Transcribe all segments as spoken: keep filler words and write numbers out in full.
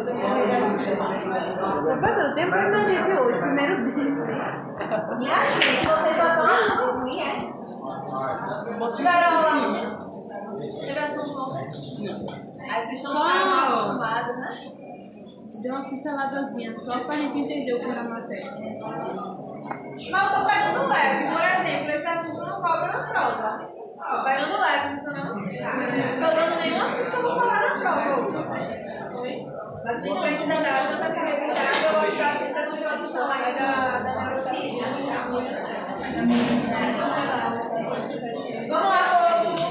eu tenho que professor, eu tenho problema de gente hoje, primeiro dia. Minha gente, vocês já estão achando ruim, é? Tiveram aula? Teve assunto ontem? Aí vocês estão mal acostumados, né? Deu uma pinceladazinha, só pra gente entender o que era a matéria. Mas eu tô pegando leve. Por exemplo, esse assunto não cobra na prova. Tô pegando leve, não tô não? Não tô dando nenhum assunto que eu vou cobrar na prova. Mas a gente precisa dar toda essa revisada. Eu vou ajudar sempre essa introdução aí da, da neurociência. Vamos lá, povo!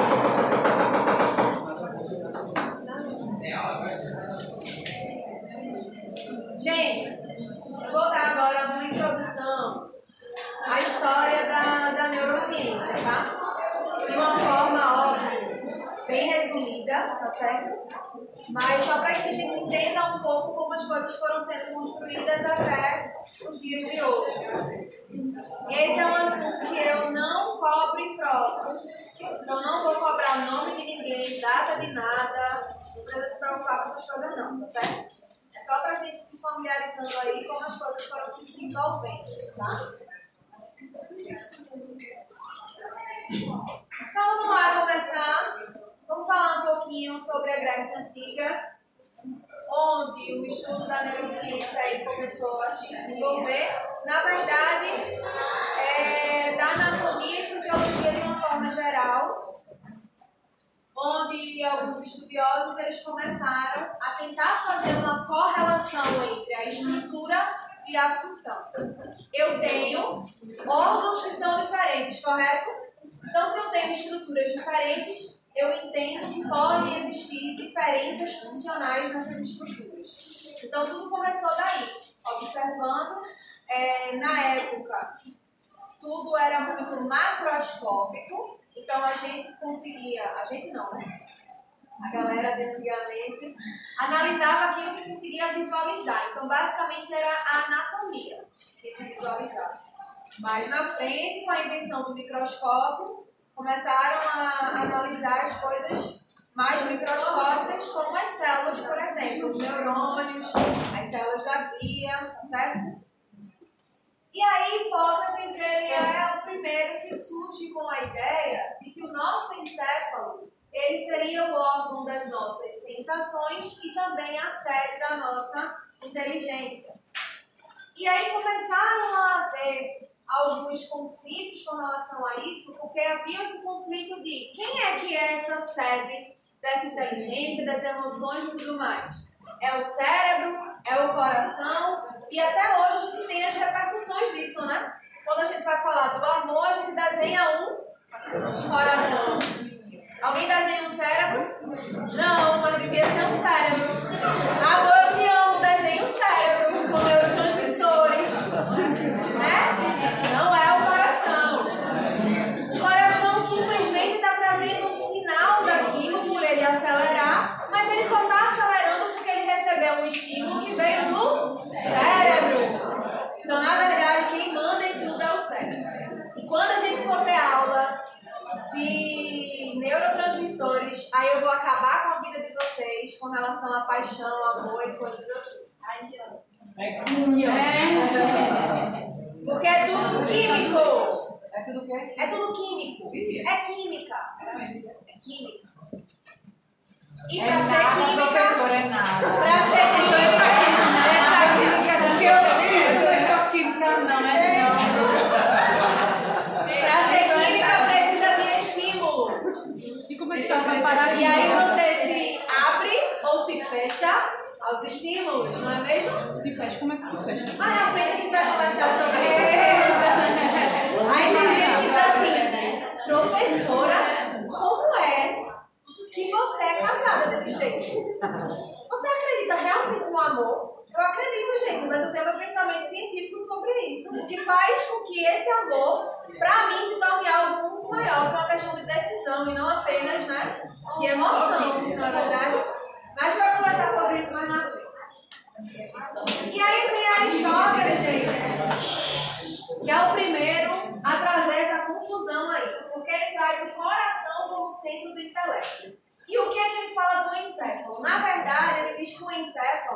Gente, eu vou dar agora uma introdução à história da, da neurociência, tá? De uma forma, óbvio, bem resumida, tá certo? Mas só para que a gente entenda um pouco como as coisas foram sendo construídas até os dias de hoje. Esse é um assunto que eu não cobro em prova. Então, não vou cobrar o nome de ninguém, data de nada, não precisa se preocupar com essas coisas não, tá certo? É só para a gente se familiarizando aí como as coisas foram se desenvolvendo, tá? Então vamos lá começar. Vamos falar um pouquinho sobre a Grécia Antiga, onde o estudo da neurociência aí começou a se desenvolver. Na verdade, é da anatomia e fisiologia de uma forma geral, onde alguns estudiosos eles começaram a tentar fazer uma correlação entre a estrutura e a função. Eu tenho órgãos que são diferentes, correto? Então, se eu tenho estruturas diferentes, eu entendo que podem existir diferenças funcionais nessas estruturas. Então, tudo começou daí, observando, é, na época, tudo era muito macroscópico. Então a gente conseguia, a gente não, né? A galera de antigamente analisava aquilo que conseguia visualizar. Então basicamente era a anatomia que se visualizava. Mas na frente, com a invenção do microscópio, começaram a analisar as coisas mais microscópicas, como as células, por exemplo, os neurônios, as células da glia, tá certo? E aí, Hipócrates, ele é o primeiro que surge com a ideia de que o nosso encéfalo, ele seria o órgão das nossas sensações e também a sede da nossa inteligência. E aí começaram a haver alguns conflitos com relação a isso, porque havia esse conflito de quem é que é essa sede dessa inteligência, das emoções e tudo mais. É o cérebro, é o coração, e até hoje a gente tem as repercussões disso, né? Quando a gente vai falar do amor, a gente desenha um coração. Alguém desenha um cérebro? Não, mas devia ser um cérebro. Amor, eu te amo, desenha um cérebro com neurotransmissores. Né? Não é o coração. O coração simplesmente está trazendo um sinal daquilo por ele acelerar, mas ele só está acelerando porque ele recebeu um estímulo que veio do cérebro. Então, na verdade, quem manda em tudo é o cérebro. E quando a gente for ter aula de neurotransmissores, aí eu vou acabar com a vida de vocês com relação a paixão, amor e coisas assim. Ai, é. Porque é tudo químico. É tudo o quê? É tudo químico. É química. É química. E é pra nada, ser química. Professor, é nada. Pra ser química. Essa química que eu fiz, essa química não é não. Pra ser química precisa de estímulo. E como é que tá vai parar aqui? E aí você se abre ou se fecha aos estímulos, não é mesmo? Se fecha, como é que se fecha? Mas na frente a gente vai conversar sobre isso. Aí tem gente que diz assim, professora, como é que você é casada desse jeito? Você acredita realmente no amor? Eu acredito, gente, mas eu tenho meu pensamento científico sobre isso. O que faz com que esse amor, pra mim, se torne algo muito maior, que é uma questão de decisão e não apenas, né, de emoção, não é verdade? Mas a gente vai conversar sobre isso mais na frente. E aí vem Aristóteles, gente, que é o primeiro a trazer essa confusão aí, porque ele traz o coração como centro do intelecto. E o que é que ele fala do encéfalo? Na verdade, ele diz que o encéfalo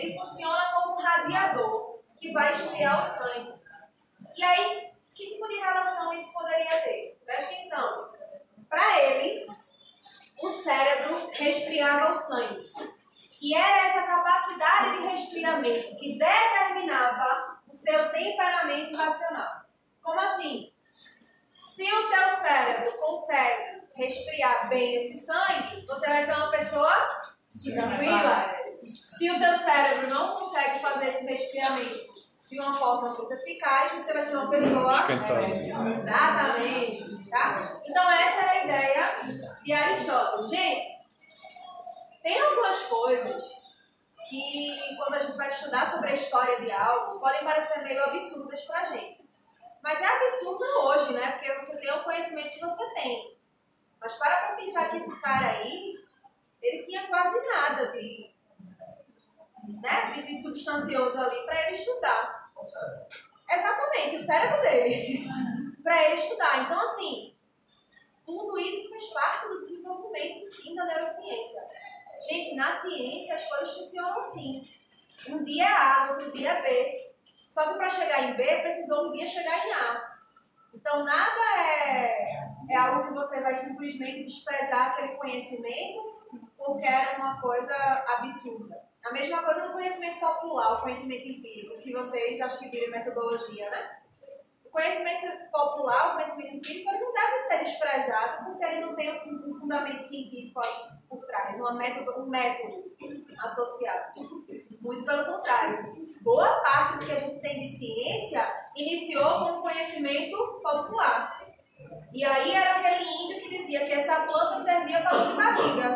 ele funciona como um radiador que vai esfriar o sangue. E aí, que tipo de relação isso poderia ter? Presta atenção. Para ele, o cérebro resfriava o sangue. E era essa capacidade de resfriamento que determinava o seu temperamento racional. Como assim? Se o teu cérebro consegue resfriar bem esse sangue, você vai ser uma pessoa tranquila. Se o teu cérebro não consegue fazer esse resfriamento de uma forma muito eficaz, você vai ser uma pessoa esquentada. Exatamente, tá? Então essa era a ideia de Aristóteles. Gente, tem algumas coisas que, quando a gente vai estudar sobre a história de algo, podem parecer meio absurdas pra gente. Mas é absurdo hoje, né? Porque você tem o conhecimento que você tem. Mas para pra pensar que esse cara aí, ele tinha quase nada de, né, de, de substancioso ali para ele estudar. Exatamente, o cérebro dele. Para ele estudar. Então, assim, tudo isso faz parte do desenvolvimento, sim, da neurociência. Gente, na ciência as coisas funcionam assim. Um dia é A, outro dia é B. Só que para chegar em B, precisou um dia chegar em A. Então, nada é, é algo que você vai simplesmente desprezar aquele conhecimento porque era uma coisa absurda. A mesma coisa no conhecimento popular, o conhecimento empírico, que vocês acham que viram metodologia, né? O conhecimento popular, o conhecimento empírico, ele não deve ser desprezado porque ele não tem um fundamento científico aí por trás, uma método, um método associado. Muito pelo contrário. Boa parte do que a gente tem de ciência iniciou com o conhecimento popular. E aí era aquele índio que dizia que essa planta servia para dor de barriga.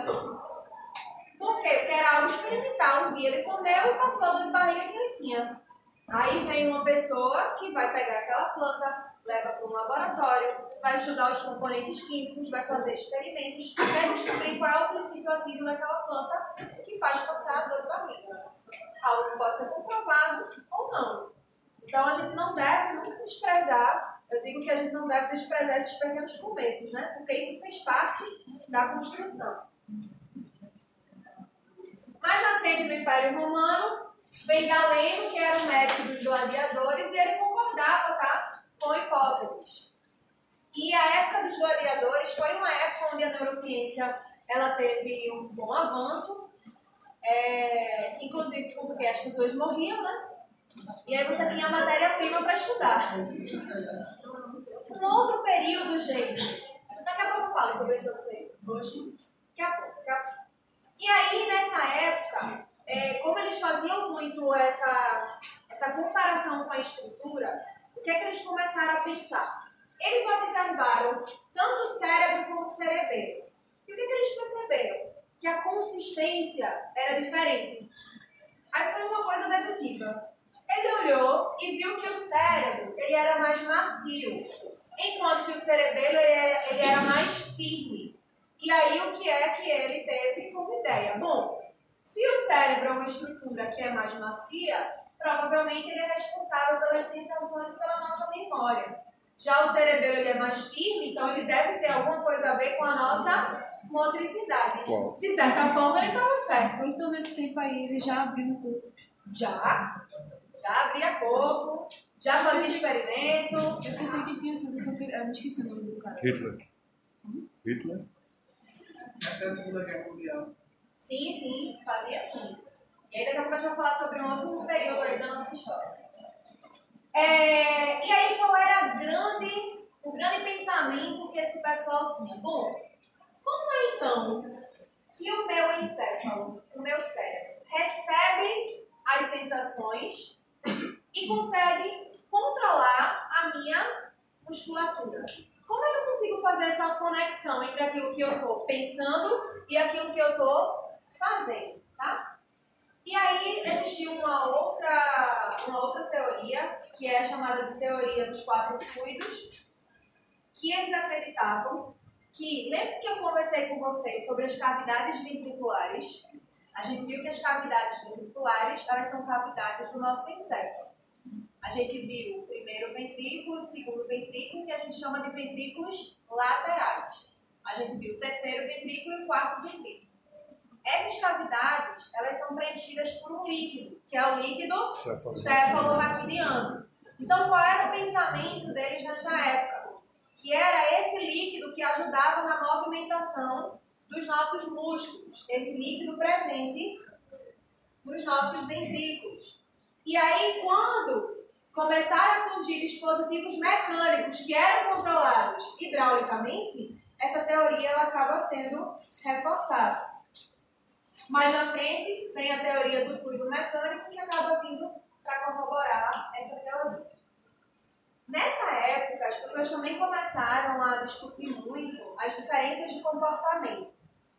Por quê? Porque era algo experimental. Um dia ele comeu e passou a dor de barriga que ele tinha. Aí vem uma pessoa que vai pegar aquela planta, leva para um laboratório, vai estudar os componentes químicos, vai fazer experimentos, até descobrir qual é o princípio ativo daquela planta que faz passar a dor de barriga. Algo que pode ser comprovado ou não. Então a gente não deve nunca desprezar, eu digo que a gente não deve desprezar esses pequenos começos, né? Porque isso fez parte da construção. Mais na frente do Império Romano, vem Galeno, que era o médico dos gladiadores, e ele concordava, tá, com Hipócrates. E a época dos gladiadores foi uma época onde a neurociência ela teve um bom avanço, é, inclusive porque as pessoas morriam, né? E aí você tinha matéria-prima para estudar. Um outro período, gente, daqui a pouco eu falo sobre esse outro período. Daqui a pouco, daqui a pouco. E aí, nessa época, é, como eles faziam muito essa, essa comparação com a estrutura, o que é que eles começaram a pensar? Eles observaram tanto o cérebro como o cerebelo. E o que, é que eles perceberam? Que a consistência era diferente. Aí foi uma coisa dedutiva. Ele olhou e viu que o cérebro ele era mais macio, enquanto que o cerebelo ele era, ele era mais firme. E aí o que é que ele teve como ideia? Bom, se o cérebro é uma estrutura que é mais macia, provavelmente ele é responsável pelas sensações e pela nossa memória. Já o cerebelo ele é mais firme, então ele deve ter alguma coisa a ver com a nossa motricidade. Uau. De certa forma ele estava certo. Então, nesse tempo aí, ele já abriu um pouco. Já? Já abria corpo, já fazia experimento. Eu pensei que tinha sido porque... Eu me esqueci o nome do cara. Hitler. Hitler? Até a Segunda Guerra Mundial. Sim, sim, fazia sim. E aí daqui a pouco a gente vai falar sobre um outro período aí da nossa história. É, e aí qual era a grande, o grande pensamento que esse pessoal tinha? Bom, como é então que o meu encéfalo, o meu cérebro, recebe as sensações e consegue controlar a minha musculatura? Como é que eu consigo fazer essa conexão entre aquilo que eu estou pensando e aquilo que eu estou fazendo, tá? E aí existiu uma outra, uma outra teoria, que é chamada de teoria dos quatro fluidos, que eles acreditavam que, lembra que eu conversei com vocês sobre as cavidades ventriculares? A gente viu que as cavidades ventriculares, elas são cavidades do nosso encéfalo. A gente viu o primeiro ventrículo, o segundo ventrículo, que a gente chama de ventrículos laterais. A gente viu o terceiro ventrículo e o quarto ventrículo. Essas cavidades, elas são preenchidas por um líquido, que é o líquido Céfalo. cefalorraquidiano. Então, qual era o pensamento deles nessa época? Que era esse líquido que ajudava na movimentação dos nossos músculos, esse líquido presente nos nossos ventrículos. E aí, quando começaram a surgir dispositivos mecânicos que eram controlados hidraulicamente, essa teoria ela acaba sendo reforçada. Mais na frente, vem a teoria do fluido mecânico, que acaba vindo para corroborar essa teoria. Nessa época, as pessoas também começaram a discutir muito as diferenças de comportamento.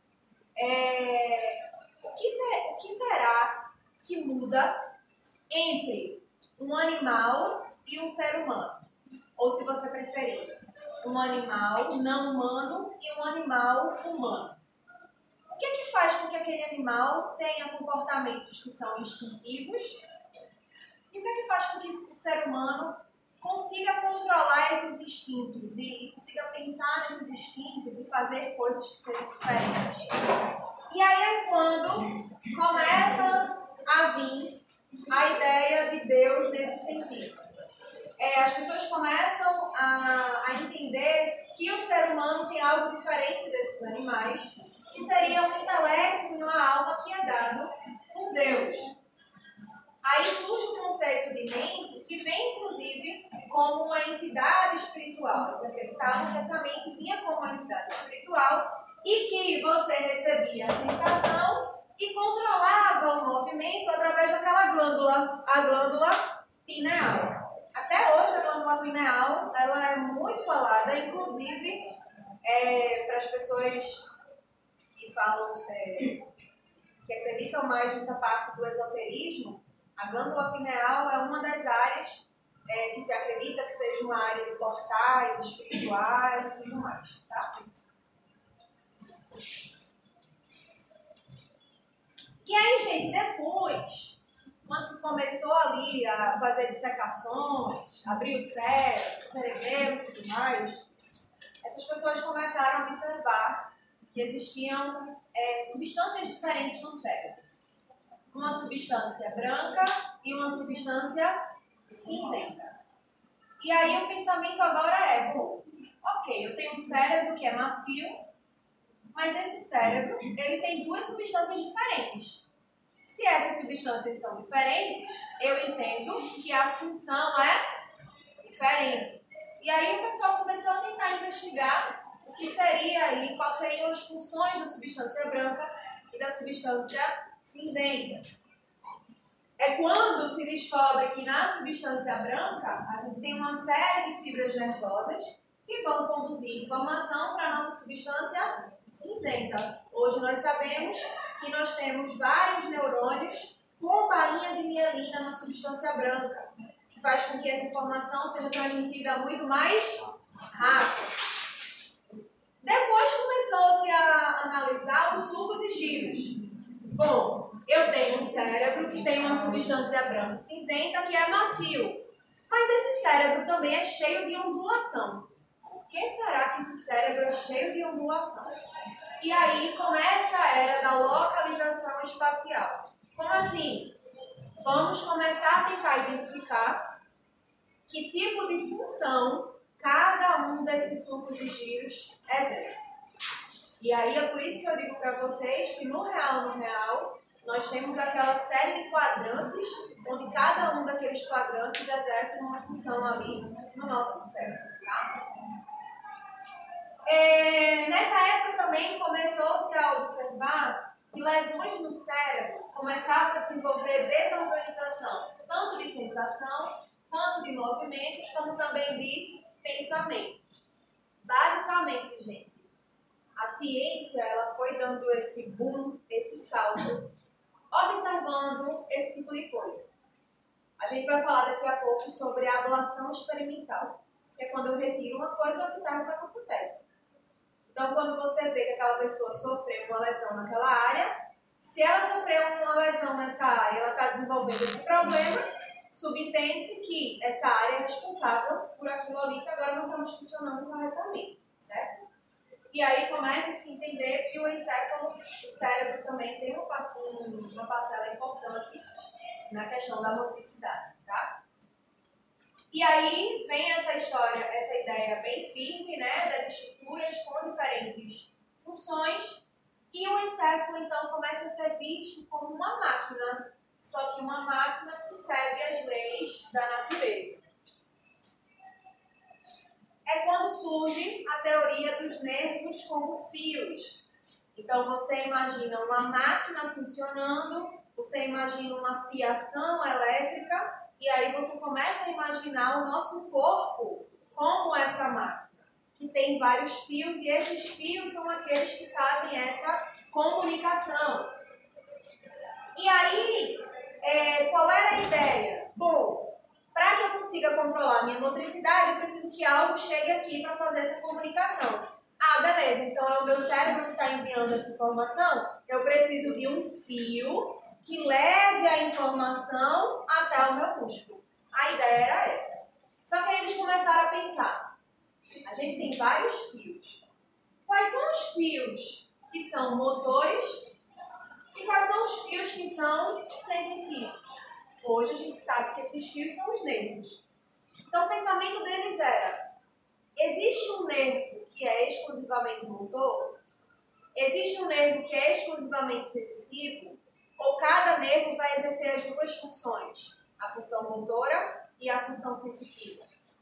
É, o, que ser, o que será que muda entre um animal e um ser humano? Ou, se você preferir, um animal não humano e um animal humano. O que é que faz com que aquele animal tenha comportamentos que são instintivos? E o que é que faz com que o ser humano consiga controlar esses instintos e, e consiga pensar nesses instintos e fazer coisas que sejam diferentes? E aí é quando começa a vir a ideia de Deus nesse sentido. É, as pessoas começam a, a entender que o ser humano tem algo diferente desses animais, que seria um intelecto e uma alma que é dado por Deus. Aí surge o conceito de mente, que vem inclusive como uma entidade espiritual. Eles acreditavam que essa mente vinha como uma entidade espiritual e que você recebia a sensação e controlava o movimento através daquela glândula, a glândula pineal. Até hoje a glândula pineal ela é muito falada, inclusive é, para as pessoas que falam, é, que acreditam mais nessa parte do esoterismo. A glândula pineal é uma das áreas é, que se acredita que seja uma área de portais espirituais e tudo mais, tá? E aí, gente, depois, quando se começou ali a fazer dissecações, abrir o cérebro, o cerebelo e tudo mais, essas pessoas começaram a observar que existiam é, substâncias diferentes no cérebro. Uma substância branca e uma substância cinzenta. E aí o pensamento agora é, bom, ok, eu tenho um cérebro que é macio, mas esse cérebro, ele tem duas substâncias diferentes. Se essas substâncias são diferentes, eu entendo que a função é diferente. E aí o pessoal começou a tentar investigar o que seria aí, quais seriam as funções da substância branca e da substância cinzenta. É quando se descobre que na substância branca a gente tem uma série de fibras nervosas que vão conduzir informação para a nossa substância cinzenta. Hoje nós sabemos que nós temos vários neurônios com bainha de mielina na substância branca, que faz com que essa informação seja transmitida muito mais rápido. Depois começou-se a analisar os sucos e giros. Bom, eu tenho um cérebro que tem uma substância branca e cinzenta que é macio, mas esse cérebro também é cheio de ondulação. Por que será que esse cérebro é cheio de ondulação? E aí começa a era da localização espacial. Como assim? Vamos começar a tentar identificar que tipo de função cada um desses sucos e giros exerce. E aí é por isso que eu digo para vocês que no real, no real, nós temos aquela série de quadrantes, onde cada um daqueles quadrantes exerce uma função ali no nosso cérebro, tá? É, nessa época também começou-se a observar que lesões no cérebro começavam a desenvolver desorganização, tanto de sensação, tanto de movimentos, como também de pensamentos. Basicamente, gente, a ciência ela foi dando esse boom, esse salto, observando esse tipo de coisa. A gente vai falar daqui a pouco sobre a ablação experimental, que é quando eu retiro uma coisa e observo o que acontece. Então, quando você vê que aquela pessoa sofreu uma lesão naquela área, se ela sofreu uma lesão nessa área e ela está desenvolvendo esse problema, subentende-se que essa área é responsável por aquilo ali que agora não está mais funcionando corretamente, certo? E aí começa a se entender que o encéfalo, o cérebro também tem uma parcela importante na questão da motricidade, tá? E aí vem essa história, essa ideia bem firme, né, das estruturas com diferentes funções, e o encéfalo então começa a ser visto como uma máquina, só que uma máquina que segue as leis da natureza. É quando surge a teoria dos nervos como fios. Então você imagina uma máquina funcionando, você imagina uma fiação elétrica, e aí você começa a imaginar o nosso corpo como essa máquina, que tem vários fios, e esses fios são aqueles que fazem essa comunicação. E aí, é, qual era a ideia? Bom, para que eu consiga controlar a minha motricidade, eu preciso que algo chegue aqui para fazer essa comunicação. Ah, beleza, então é o meu cérebro que está enviando essa informação? Eu preciso de um fio que leve a informação até o meu músculo. A ideia era essa. Só que aí eles começaram a pensar. A gente tem vários fios. Quais são os fios que são motores e quais são os fios que são sensitivos? Hoje a gente sabe que esses fios são os nervos. Então o pensamento deles era: existe um nervo que é exclusivamente motor? Existe um nervo que é exclusivamente sensitivo? Ou cada nervo vai exercer as duas funções, a função motora e a função sensitiva?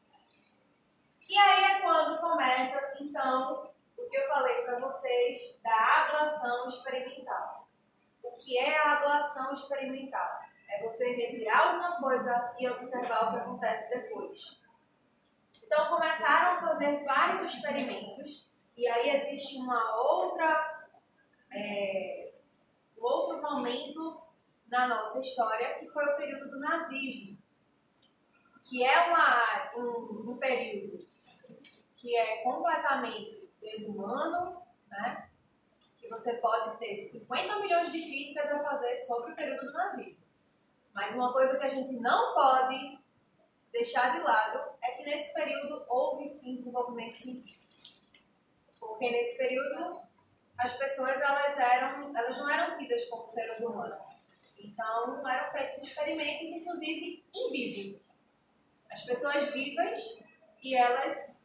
E aí é quando começa, então, o que eu falei para vocês da ablação experimental. O que é a ablação experimental? É você retirar alguma coisa e observar o que acontece depois. Então começaram a fazer vários experimentos, e aí existe uma outra... É, outro momento na nossa história, que foi o período do nazismo, que é uma, um, um período que é completamente desumano, né? Que você pode ter cinquenta milhões de críticas a fazer sobre o período do nazismo. Mas uma coisa que a gente não pode deixar de lado é que nesse período houve sim desenvolvimento científico. Porque nesse período as pessoas elas, eram, elas não eram tidas como seres humanos. Então, eram feitos experimentos, inclusive, em vivo. As pessoas vivas, e elas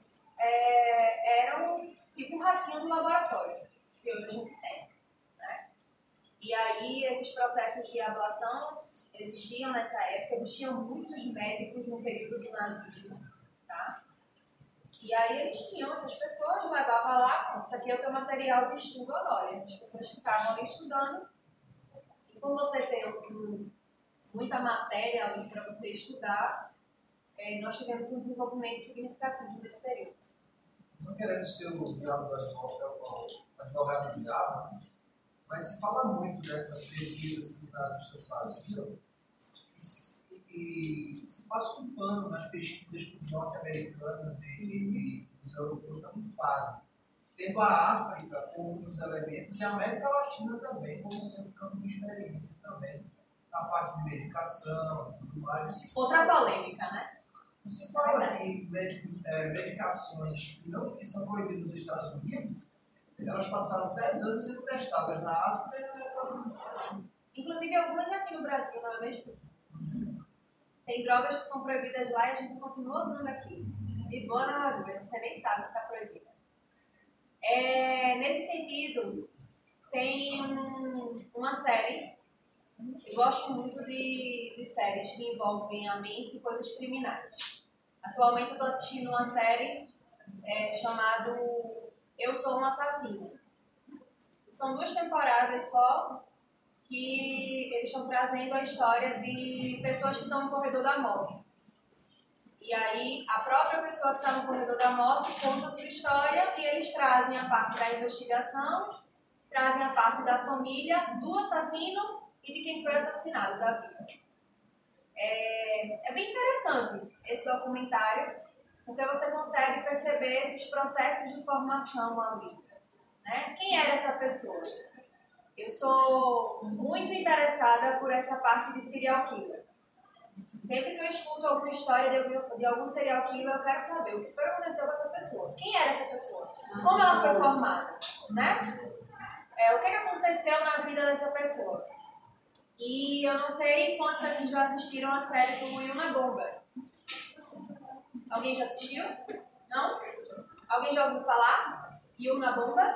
é, eram tipo um ratinho do laboratório, que hoje a gente tem. Né? E aí, esses processos de ablação existiam nessa época, existiam muitos médicos no período do nazismo. Tá? E aí eles tinham essas pessoas, levavam lá, isso aqui é o teu material de estudo agora. E essas pessoas ficavam ali estudando. E por você ter um, muita matéria ali para você estudar, é, nós tivemos um desenvolvimento significativo nesse período. Não querendo ser o diabo do advogado do diabo, mas se fala muito dessas pesquisas que os nazistas faziam, e se passa um pano nas pesquisas que os norte-americanos e, e os europeus também fazem, tendo a África como um dos elementos e a América Latina também como sendo campo de experiência também, na parte de medicação e tudo mais. Outra polêmica, né? Você fala em med, é, medicações que, não, que são proibidas nos Estados Unidos, elas passaram dez anos sendo testadas na África e na América do Sul. Inclusive algumas aqui no Brasil, não é mesmo? Tem drogas que são proibidas lá e a gente continua usando aqui. De boa na lagoa, você nem sabe que está proibida. É, nesse sentido, tem um, uma série, eu gosto muito de, de séries que envolvem a mente e coisas criminais. Atualmente eu estou assistindo uma série é, chamada Eu Sou um Assassino. São duas temporadas só, que eles estão trazendo a história de pessoas que estão no corredor da morte. E aí, a própria pessoa que está no corredor da morte conta a sua história e eles trazem a parte da investigação, trazem a parte da família, do assassino e de quem foi assassinado, da vida. É, é bem interessante esse documentário, porque você consegue perceber esses processos de formação ali. Né? Quem era essa pessoa? Eu sou muito interessada por essa parte de serial killer. Sempre que eu escuto alguma história de algum, de algum serial killer, eu quero saber o que foi que aconteceu com essa pessoa. Quem era essa pessoa? Como ela foi formada? Né? É, o que, que aconteceu na vida dessa pessoa? E eu não sei quantos aqui já assistiram a série do Yuna Bomber. Alguém já assistiu? Não? Alguém já ouviu falar? Yuna Bomber?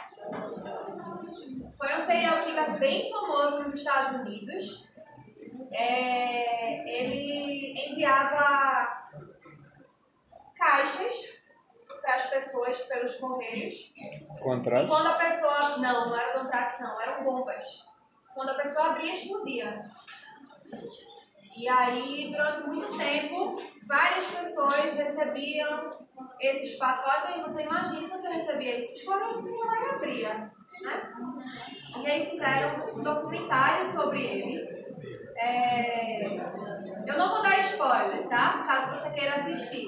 Foi um serial killer bem famoso nos Estados Unidos. É, ele enviava caixas para as pessoas pelos correios. Contratos? E quando a pessoa... Não, não era contratos, não. Eram bombas. Quando a pessoa abria, explodia. E aí, durante muito tempo, várias pessoas recebiam esses pacotes. Aí você imagina que você recebia isso dos correios, você ia lá e abria, né? E aí fizeram um documentário sobre ele. É... Eu não vou dar spoiler, tá? Caso você queira assistir.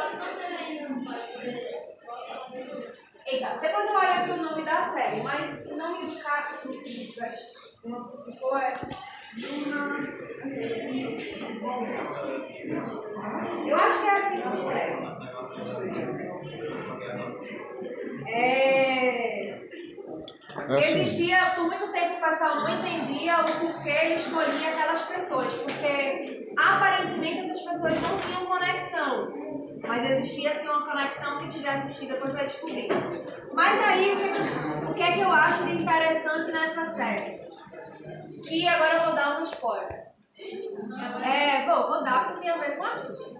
Eita, depois eu olho aqui o nome da série, mas o nome do cara que ficou é... Eu acho que é assim que eu escrevo. É... Existia, por muito tempo o pessoal não entendia o porquê ele escolhia aquelas pessoas, porque aparentemente essas pessoas não tinham conexão, mas existia assim uma conexão. Quem quiser assistir depois vai descobrir. Mas aí, o que, é que, o que é que eu acho de interessante nessa série? Que agora eu vou dar um spoiler. É, vou, vou dar porque tem a ver com assunto.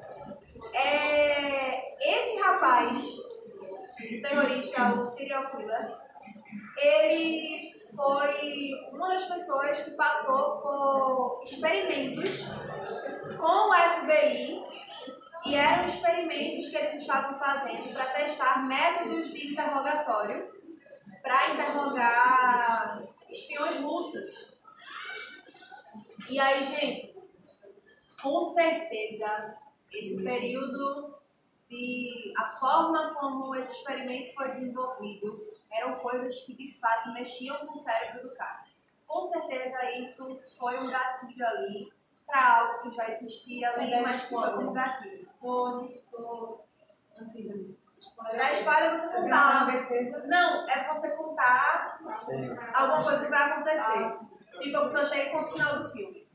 É, esse rapaz, o terrorista, o serial killer, ele foi uma das pessoas que passou por experimentos com o F B I, e eram experimentos que eles estavam fazendo para testar métodos de interrogatório para interrogar espiões russos. E aí, gente, com certeza, esse período de a forma como esse experimento foi desenvolvido eram coisas que de fato mexiam com o cérebro do cara. Com certeza isso foi um gatilho ali para algo que já existia ali, mas que foi um gatilho. Da espada você contar. Não, é você contar alguma coisa que vai acontecer. Tipo, a pessoa chega e conta o final do filme.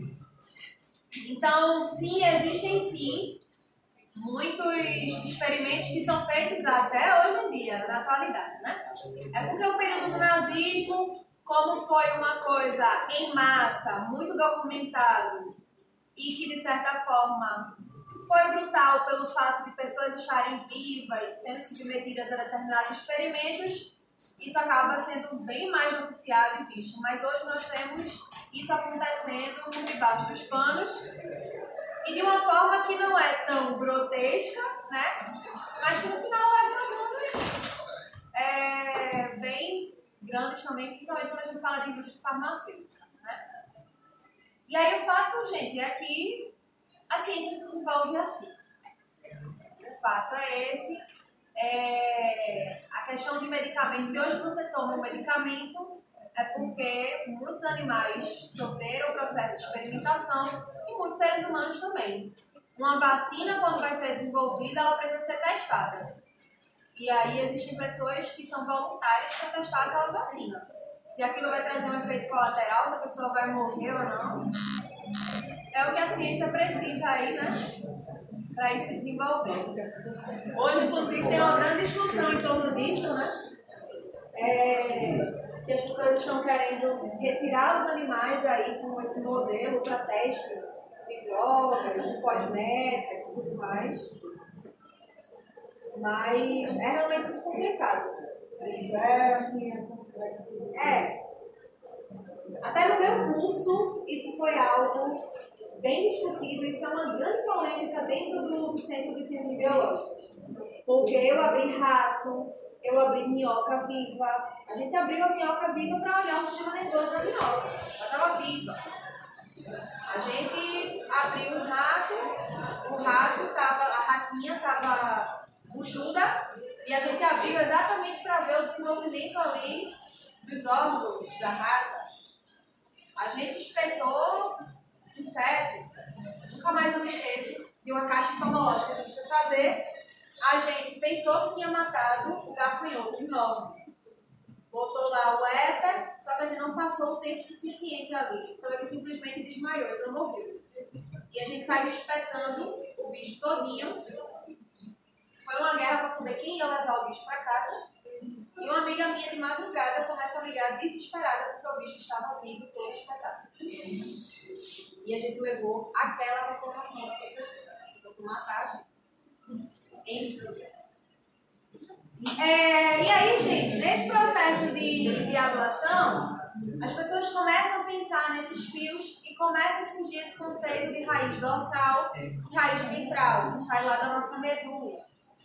Então, sim, existem sim muitos experimentos que são feitos até hoje em dia, na atualidade, né? É porque o período do nazismo, como foi uma coisa em massa, muito documentado, e que, de certa forma, foi brutal pelo fato de pessoas estarem vivas, sendo submetidas a determinados experimentos, isso acaba sendo bem mais noticiado e visto. Mas hoje nós temos isso acontecendo debaixo dos panos, e de uma forma que não é tão grotesca, né? Mas que no final leva a é, bem grandes também, principalmente quando a gente fala de indústria farmacêutica, né? E aí o fato, gente, é que a ciência se desenvolve assim. O fato é esse. É, a questão de medicamentos, se hoje você toma um medicamento, é porque muitos animais sofreram o processo de experimentação e muitos seres humanos também. Uma vacina, quando vai ser desenvolvida, ela precisa ser testada. E aí existem pessoas que são voluntárias para testar aquela vacina. Se aquilo vai trazer um efeito colateral, se a pessoa vai morrer ou não, é o que a ciência precisa aí, né? Para ir se desenvolver. Hoje, inclusive, tem uma grande discussão em torno disso, né? É... que as pessoas estão querendo retirar os animais aí com esse modelo para teste de drogas, de cosméticos e tudo mais. Mas é realmente muito complicado. Isso é... É. Até no meu curso, isso foi algo bem discutido. Isso é uma grande polêmica dentro do Centro de Ciências Biológicas. Porque eu abri rato, eu abri minhoca viva. A gente abriu a minhoca viva para olhar o sistema nervoso da minhoca. Ela estava viva. A gente abriu o rato, o rato estava, a ratinha estava buchuda, e a gente abriu exatamente para ver o desenvolvimento ali dos órgãos da rata. A gente espetou insetos. Nunca nunca mais eu me esqueço de uma caixa entomológica que a gente foi fazer. A gente pensou que tinha matado o gafanhoto enorme. Botou lá o éter, só que a gente não passou o tempo suficiente ali. Então ele simplesmente desmaiou, ele não morreu. E a gente saiu espetando o bicho todinho. Foi uma guerra para saber quem ia levar o bicho para casa. E uma amiga minha de madrugada começa a ligar desesperada porque o bicho estava vivo, todo espetado. E a gente levou aquela reclamação da professora. Você tem que matar a gente. Enfim. É, e aí, gente, nesse processo de, de ablação, as pessoas começam a pensar nesses fios e começa a surgir esse conceito de raiz dorsal e raiz ventral, que sai lá da nossa medula.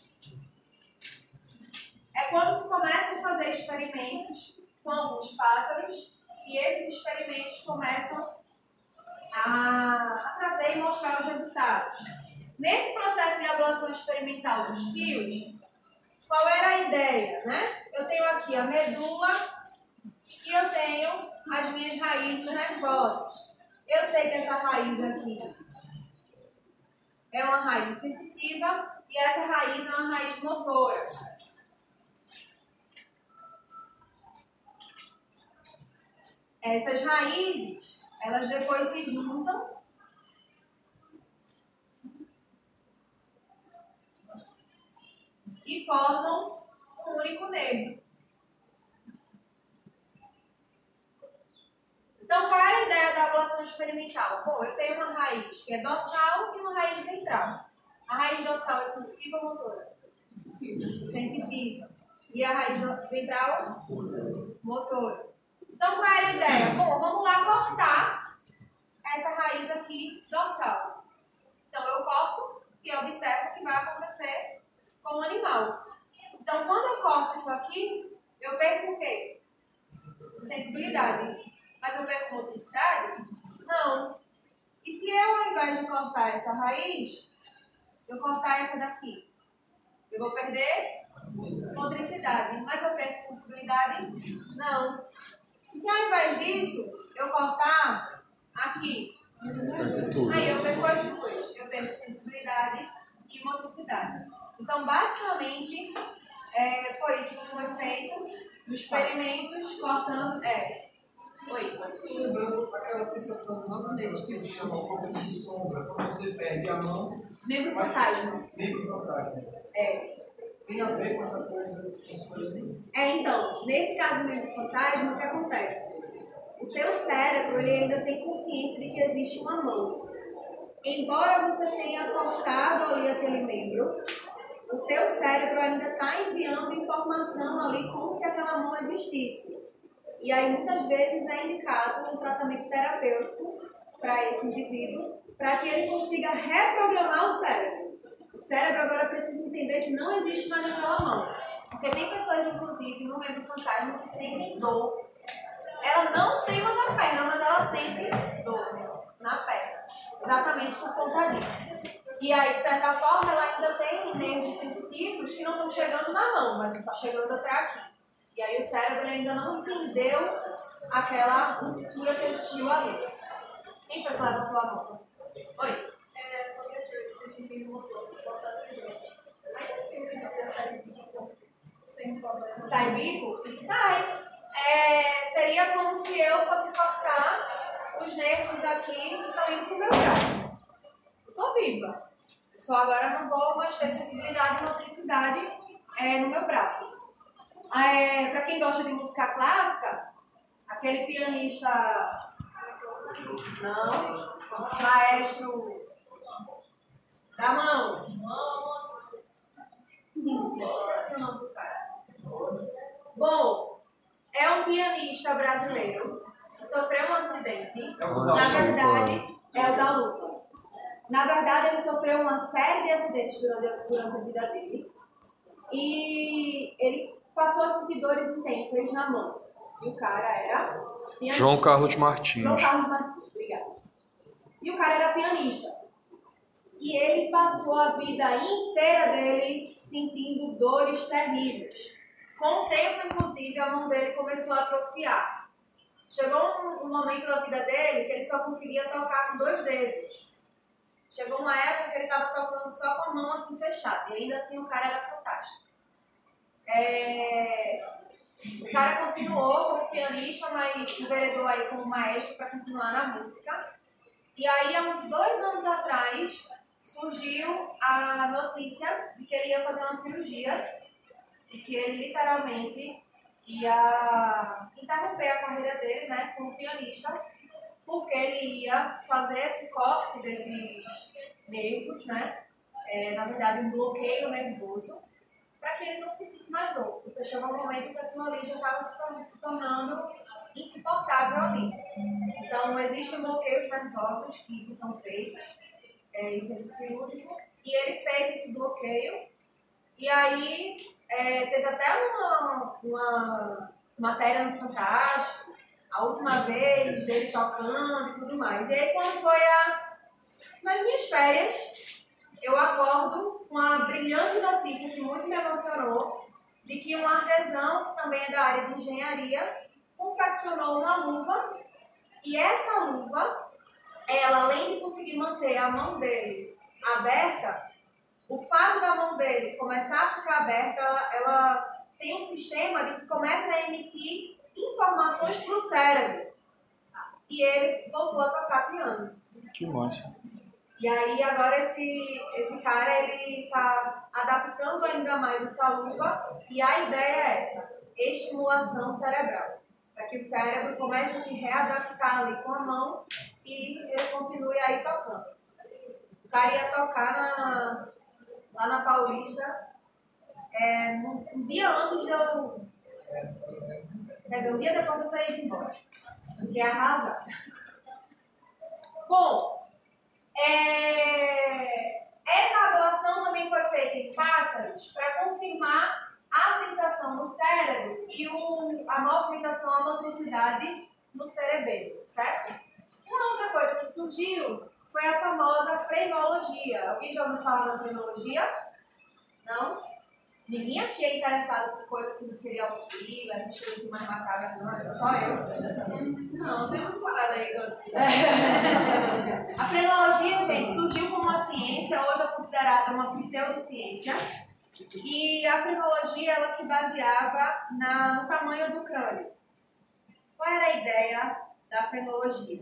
É quando se começam a fazer experimentos com alguns pássaros e esses experimentos começam a, a trazer e mostrar os resultados. Nesse processo de ablação experimental dos fios, qual era a ideia, né? Eu tenho aqui a medula e eu tenho as minhas raízes nervosas. Eu sei que essa raiz aqui é uma raiz sensitiva e essa raiz é uma raiz motora. Essas raízes, elas depois se juntam e formam um único nervo. Então, qual é a ideia da ablação experimental? Bom, eu tenho uma raiz que é dorsal e uma raiz ventral. A raiz dorsal é sensitiva ou motora? Sensitiva. E a raiz ventral? Motora. Então, qual é a ideia? Bom, vamos lá cortar essa raiz aqui dorsal. Então, eu corto e observo o que vai acontecer com o animal. Então, quando eu corto isso aqui, eu perco o quê? Sensibilidade. Mas eu perco motricidade? Não. E se eu, ao invés de cortar essa raiz, eu cortar essa daqui? Eu vou perder motricidade. Mas eu perco sensibilidade? Não. E se ao invés disso, eu cortar aqui? Aí eu perco as duas. Eu perco sensibilidade e motricidade. Então, basicamente, é, foi isso que foi feito nos experimentos, cortando... É. Oi. Estou lembrando aquela sensação dos deles que eles chamam um pouco de sombra, quando você perde a mão. Membro fantasma. Membro fantasma. É. Tem a ver com essa coisa, essa coisa aí? É, então, nesse caso do membro fantasma, o que acontece? O teu cérebro, ele ainda tem consciência de que existe uma mão. Embora você tenha cortado ali aquele membro, o teu cérebro ainda está enviando informação ali como se aquela mão existisse. E aí, muitas vezes, é indicado um tratamento terapêutico para esse indivíduo, para que ele consiga reprogramar o cérebro. O cérebro agora precisa entender que não existe mais aquela mão. Porque tem pessoas, inclusive, no membro fantasma que sentem dor. Ela não tem mais a perna, mas ela sente dor na perna. Exatamente por conta disso. E aí, de certa forma, ela ainda tem nervos sensitivos que não estão chegando na mão, mas está chegando até aqui. E aí o cérebro ainda não entendeu aquela ruptura que existiu ali. Quem foi que levantou a mão? Oi? É, só que você se tem um motor, se botasse o jogo. Ainda assim, ele devia sair vivo, sem problema. Sai vivo? Sai. É, seria como se eu fosse cortar os nervos aqui que estão indo pro meu braço. Eu tô viva. Só agora não vou mais ter sensibilidade e motricidade é, no meu braço. É, para quem gosta de música clássica, aquele pianista, não, maestro da mão, esqueci o nome do cara. Bom, é um pianista brasileiro que sofreu um acidente. Na verdade, é o da lupa. Na verdade, ele sofreu uma série de acidentes durante, durante a vida dele e ele passou a sentir dores intensas na mão. E o cara era pianista. João Carlos Martins. João Carlos Martins, obrigada. E o cara era pianista. E ele passou a vida inteira dele sentindo dores terríveis. Com o tempo, inclusive, a mão dele começou a atrofiar. Chegou um, um momento da vida dele que ele só conseguia tocar com dois dedos. Chegou uma época que ele estava tocando só com a mão assim fechada, e ainda assim o cara era fantástico. É... O cara continuou como pianista, mas enveredou aí como maestro para continuar na música. E aí, há uns dois anos atrás, surgiu a notícia de que ele ia fazer uma cirurgia e que ele literalmente ia interromper a carreira dele, né, como pianista, porque ele ia fazer esse corte desses nervos, né, é, na verdade um bloqueio nervoso, para que ele não sentisse mais dor, porque chegou um momento que a tecnologia já estava se tornando insuportável ali. Então, existem bloqueios nervosos que, que são feitos é, em centro cirúrgico, e ele fez esse bloqueio, e aí é, teve até uma, uma matéria no Fantástico, a última vez dele tocando e tudo mais. E aí, quando foi a, nas minhas férias, eu acordo com a brilhante notícia que muito me emocionou, de que um artesão, que também é da área de engenharia, confeccionou uma luva, e essa luva, ela, além de conseguir manter a mão dele aberta, o fato da mão dele começar a ficar aberta, ela, ela tem um sistema de que começa a emitir informações para o cérebro. E ele voltou a tocar piano. Que massa. E aí agora esse, esse cara, ele está adaptando ainda mais essa luva, e a ideia é essa, estimulação cerebral, para que o cérebro comece a se readaptar ali com a mão e ele continue aí tocando. O cara ia tocar na, lá na Paulista é, um, um dia antes de eu... Quer dizer, um dia depois eu tô indo embora, porque é arrasar. Bom, É... essa ablação também foi feita em pássaros para confirmar a sensação no cérebro e o... a movimentação, a motricidade no cerebelo, certo? Uma outra coisa que surgiu foi a famosa frenologia. Alguém já ouviu falar da frenologia? Não? Ninguém aqui é interessado por coisas assim de serial killer, essas coisas assim mais macabras, não é? Só eu. Não, tem umas paradas aí que eu assim. A frenologia, gente, surgiu como uma ciência, hoje é considerada uma pseudociência. E a frenologia, ela se baseava na, no tamanho do crânio. Qual era a ideia da frenologia?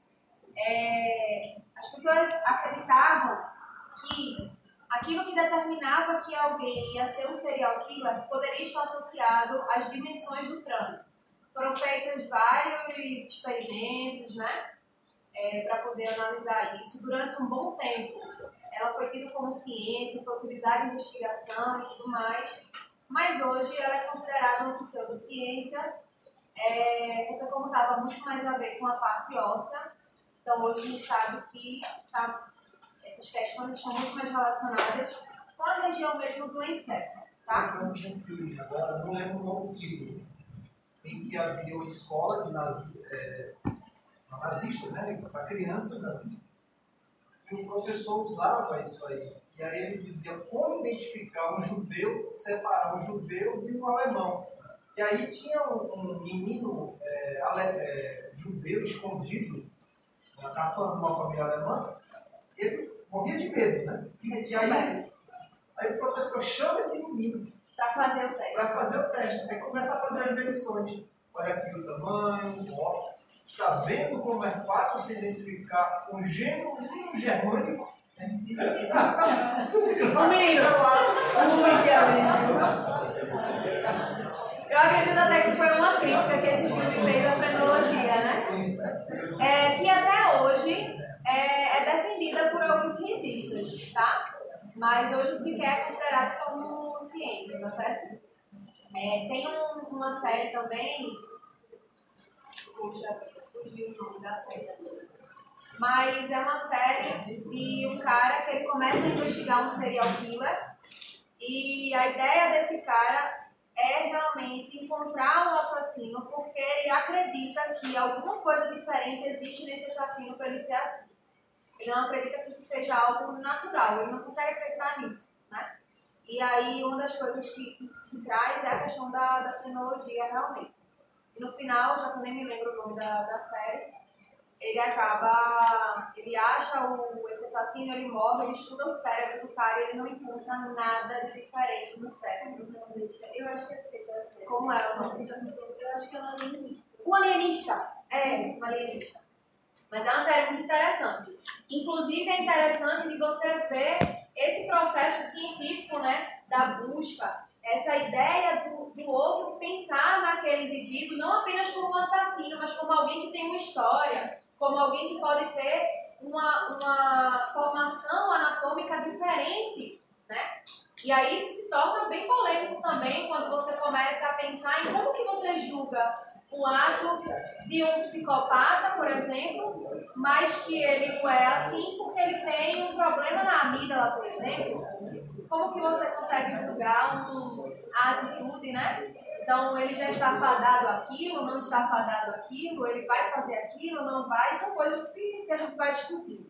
É, as pessoas acreditavam que aquilo que determinava que alguém ia ser um serial killer poderia estar associado às dimensões do crânio. Foram feitos vários experimentos, né, é, para poder analisar isso. Durante um bom tempo, ela foi tida como ciência, foi utilizada em investigação e tudo mais, mas hoje ela é considerada uma pseudociência, é, porque como estava muito mais a ver com a parte óssea, então hoje a gente sabe que tá, essas questões estão muito mais relacionadas com a região mesmo do encéfalo, tá? Eu tinha um filme, agora não lembro o nome do título, em que havia uma escola de nazi, é, nazistas, né, para crianças nazistas, e o professor usava isso aí. E aí ele dizia como identificar um judeu, separar um judeu de um alemão. E aí tinha um, um menino é, ale, é, judeu escondido na uma família alemã, ele morria de medo, né? E aí, aí o professor chama esse menino para fazer o teste. Para fazer o teste. Aí começa a fazer as medições. Olha aqui o tamanho, ó. Está vendo como é fácil se identificar um genuíno germânico? Um menino. Eu acredito até que foi uma crítica que esse filme fez à frenologia, né? É, que até hoje é, é defendida por alguns cientistas, tá? Mas hoje sequer é considerado como ciência, tá certo? É, tem um, uma série também, puxa, fugiu o nome da série, mas é uma série de um cara que ele começa a investigar um serial killer e a ideia desse cara é realmente encontrar o assassino porque ele acredita que alguma coisa diferente existe nesse assassino para ele ser assim. Ele não acredita que isso seja algo natural, ele não consegue acreditar nisso, né? E aí uma das coisas que, que se traz é a questão da, da frenologia realmente. E no final, já que eu nem me lembro o nome da, da série, ele acaba, ele acha o, esse assassino, ele morre, ele estuda o cérebro do cara e ele não encontra nada de diferente no cérebro. Eu acho que é cedo, é cedo. Como é o nome? Eu acho que ela é alienista. O Alienista. É, o Alienista. Mas é uma série muito interessante. Inclusive, é interessante de você ver esse processo científico, né, da busca, essa ideia do, do outro pensar naquele indivíduo não apenas como um assassino, mas como alguém que tem uma história, como alguém que pode ter uma, uma formação anatômica diferente, né? E aí isso se torna bem polêmico também quando você começa a pensar em como que você julga o ato de um psicopata, por exemplo, mas que ele não é assim porque ele tem um problema na amígdala, por exemplo. Como que você consegue julgar um, a atitude, né? Então, ele já está fadado àquilo, não está fadado àquilo, ele vai fazer aquilo, não vai, são coisas que, que a gente vai discutir.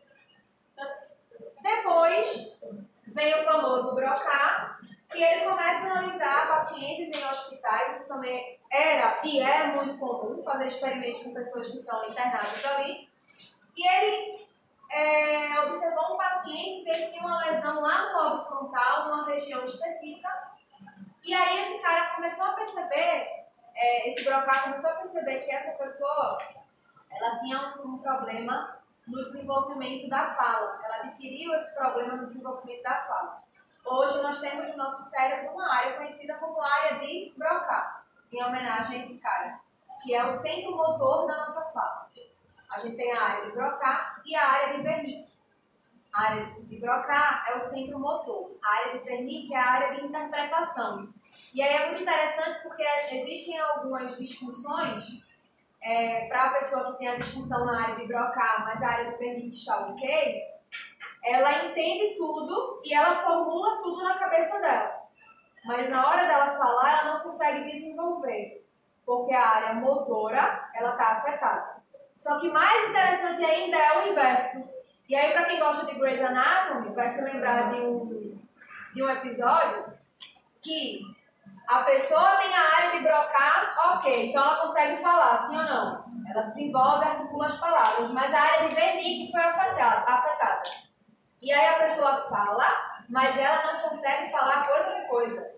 Depois, vem o famoso Broca, que ele começa a analisar pacientes em hospitais, isso também era e é muito comum, fazer experimentos com pessoas que estão internadas ali. E ele é, observou um paciente que ele tinha uma lesão lá no lobo frontal, numa região específica. E aí esse cara começou a perceber, é, esse Broca começou a perceber que essa pessoa, ela tinha um, um problema no desenvolvimento da fala. Ela adquiriu esse problema no desenvolvimento da fala. Hoje nós temos no nosso cérebro uma área conhecida como área de Broca, em homenagem a esse cara, que é o centro motor da nossa fala. A gente tem a área de Broca e a área de Wernicke. A área de Broca é o centro motor. A área de Wernicke é a área de interpretação. E aí é muito interessante porque existem algumas disfunções é, para a pessoa que tem a disfunção na área de Broca, mas a área de Wernicke está ok, ela entende tudo e ela formula tudo na cabeça dela. Mas na hora dela falar, ela não consegue desenvolver, porque a área motora ela está afetada. Só que mais interessante ainda é o inverso. E aí, para quem gosta de Grey's Anatomy, vai se lembrar de um, de um episódio que a pessoa tem a área de Broca, ok, então ela consegue falar, sim ou não? Ela desenvolve, articula as palavras, mas a área de Wernicke foi afetada, afetada. E aí a pessoa fala, mas ela não consegue falar coisa por coisa.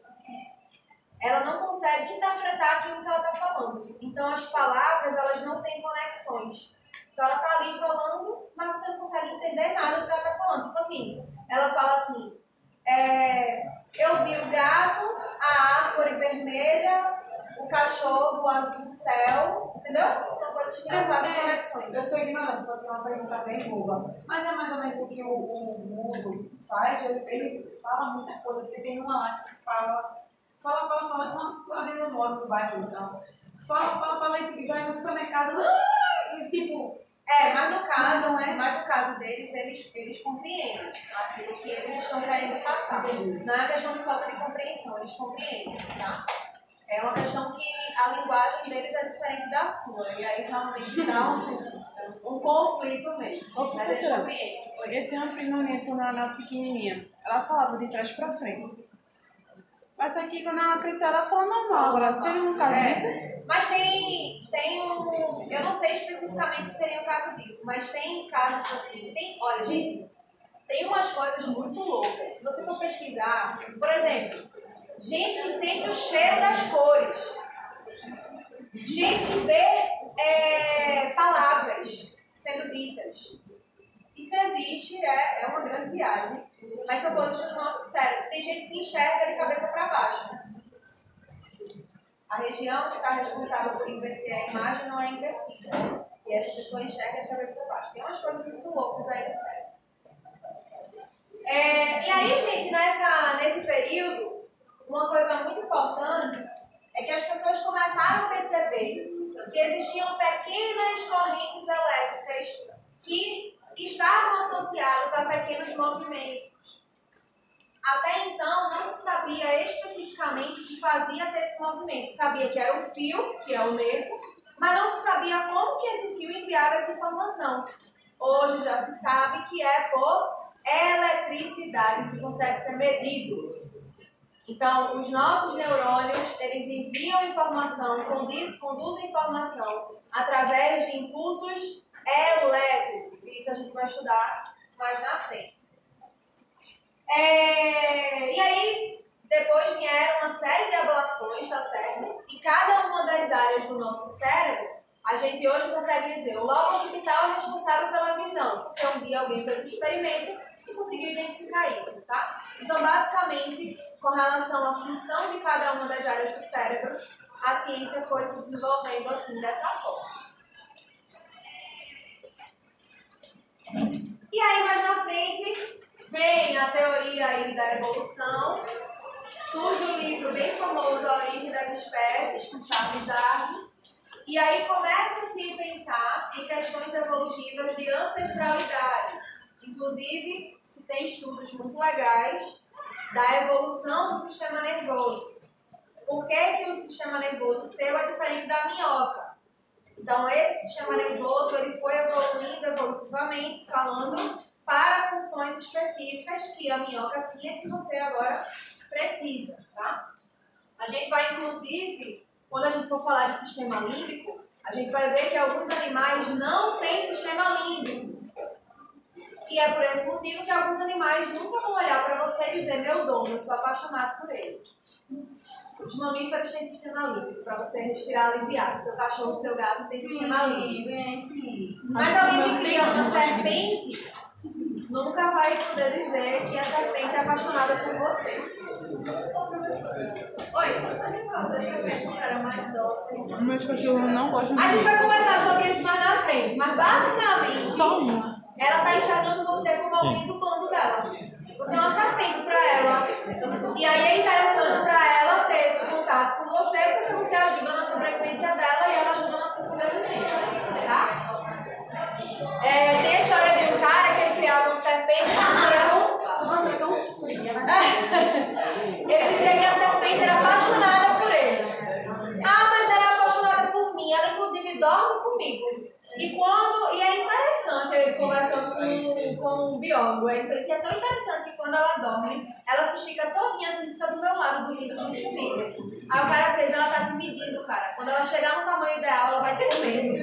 Ela não consegue interpretar aquilo que ela está falando. Então as palavras, elas não têm conexões. Então ela está ali falando, mas você não consegue entender nada do que ela está falando. Tipo assim, ela fala assim, é, eu vi o gato, a árvore vermelha, o cachorro, o azul céu, entendeu? São coisas que não fazem conexões. Eu sou ignorante, pode ser uma pergunta bem boba. Mas é mais ou menos o que o, o mundo faz, ele, ele fala muita coisa, porque tem uma lá que fala, fala, fala, fala, quando lá dentro eu moro no bairro, então. Fala, fala, fala, e vai no supermercado, e tipo. É, mas no caso, Não é? mas no caso deles, eles, eles compreendem aquilo que eles estão querendo passar. Não é uma questão de falta de compreensão, eles compreendem, tá? É uma questão que a linguagem deles é diferente da sua, e aí realmente dá um, um conflito mesmo. Ô, Mas eles professora, compreendem. eu tenho uma prima minha quando ela era pequenininha. Ela falava de trás pra frente. Mas só que quando ela cresceu, ela falou normal. Agora, seria um caso É, disso? Mas tem, tem um... Eu não sei especificamente se seria o caso disso, mas tem casos assim... Tem, olha, gente, tem umas coisas muito loucas. Se você for pesquisar, por exemplo, gente que sente o cheiro das cores. Gente que vê é, palavras sendo ditas. Isso existe, é, é uma grande viagem, mas são coisas do nosso cérebro. Tem gente que enxerga de cabeça para baixo. A região que está responsável por inverter a imagem não é invertida. E essa pessoa enxerga de cabeça para baixo. Tem umas coisas muito loucas aí no cérebro. É, e aí, gente, nessa, nesse período, uma coisa muito importante é que as pessoas começaram a perceber que existiam pequenas correntes elétricas que estavam associados a pequenos movimentos. Até então, não se sabia especificamente o que fazia ter esse movimento. Sabia que era o fio, que é o nervo, mas não se sabia como que esse fio enviava essa informação. Hoje já se sabe que é por eletricidade, isso consegue ser medido. Então, os nossos neurônios, eles enviam informação, conduzem informação através de impulsos é o Lego. Isso a gente vai estudar mais na frente. É, e aí, depois vieram uma série de ablações, tá certo? E cada uma das áreas do nosso cérebro, a gente hoje consegue dizer, o lobo occipital é responsável pela visão, porque um dia alguém fez um experimento e conseguiu identificar isso, tá? Então, basicamente, com relação à função de cada uma das áreas do cérebro, a ciência foi se desenvolvendo assim, dessa forma. E aí, mais na frente, vem a teoria aí da evolução, surge um livro bem famoso, A Origem das Espécies, com Charles Darwin, e aí começa a se pensar em questões evolutivas de ancestralidade. Inclusive, se tem estudos muito legais da evolução do sistema nervoso. Por que, que o sistema nervoso seu é diferente da minhoca? Então, esse sistema nervoso ele foi evoluindo evolutivamente, falando para funções específicas que a minhoca tinha, que você agora precisa, tá? A gente vai, inclusive, quando a gente for falar de sistema límbico, a gente vai ver que alguns animais não têm sistema límbico. E é por esse motivo que alguns animais nunca vão olhar para você e dizer, meu dono, eu sou apaixonado por ele. Os mamíferos têm sistema límbico, para você respirar aliviado. Seu cachorro, seu gato tem sistema límbico. Sim, sim. Mas alguém que cria uma serpente nunca vai poder dizer que a serpente é apaixonada por você. Oi? Meus cachorros não gostam de A gente mim. vai conversar sobre isso mais na frente, mas basicamente Só uma. ela está enxergando você como alguém do bando dela. Você é uma serpente para ela. E aí é interessante para ela ter esse contato com você, porque você ajuda na sobrevivência dela e ela ajuda na sua sobrevivência. Tá? É, tem a história de um cara que ele criava uma serpente e dizia, tão fria, ele dizia que a serpente era apaixonada por ele. Ah, mas ela é apaixonada por mim, ela inclusive dorme comigo. E quando, e é interessante, ele conversando com, com um biólogo, ele fez que é tão interessante que quando ela dorme, ela se estica todinha assim, fica do meu lado, dormindo junto comigo. Aí o cara fez, ela tá te medindo, cara. Quando ela chegar no tamanho ideal, ela vai te comer.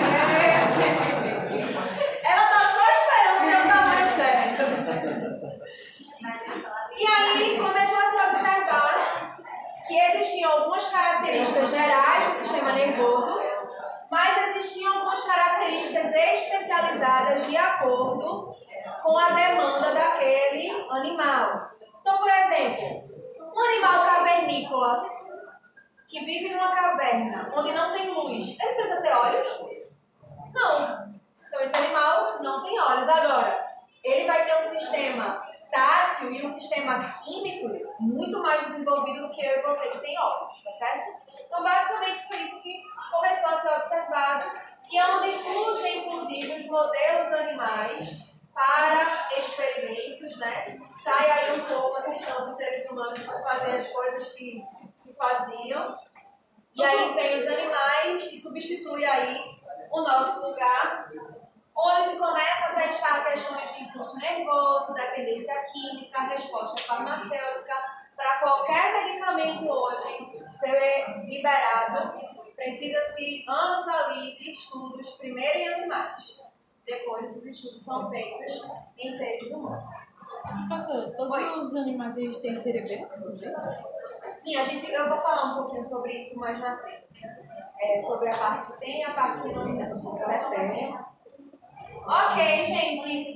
Ela tá só esperando ter o tamanho certo. E aí começou a se observar que existiam algumas características gerais do sistema nervoso, mas existiam algumas características especializadas de acordo com a demanda daquele animal. Então, por exemplo, um animal cavernícola que vive numa caverna onde não tem luz, ele precisa ter olhos? Não. Então, esse animal não tem olhos. Agora, ele vai ter um sistema tátil e um sistema químico muito mais desenvolvido do que eu e você que tem olhos, tá certo? Então, basicamente, foi isso que começou a ser observado e é onde surgem, inclusive, os modelos animais para experimentos, né? Sai aí um pouco a questão dos seres humanos para fazer as coisas que se faziam e aí vem os animais e substitui aí o nosso lugar, onde se começa a testar questões de impulso nervoso, dependência química, resposta farmacêutica. Para qualquer medicamento hoje ser liberado, precisa-se anos ali de estudos, primeiro em animais. Depois esses estudos são feitos em seres humanos. Professor, todos Oi. os animais eles têm cerebelo? Sim, a gente, eu vou falar um pouquinho sobre isso mais na frente. É, sobre a parte que tem e a parte que não tem. Certo? Ok, gente.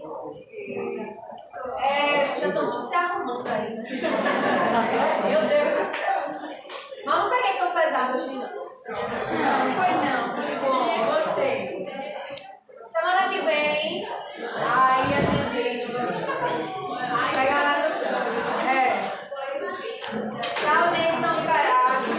É, vocês já estão todos se arrumando aí, né? Meu Deus do céu. Mas não peguei tão pesado hoje, não. Não, foi não. Foi bom, gostei. Semana que vem, aí a gente pega mais no plano. É. Tchau, gente, não liberados.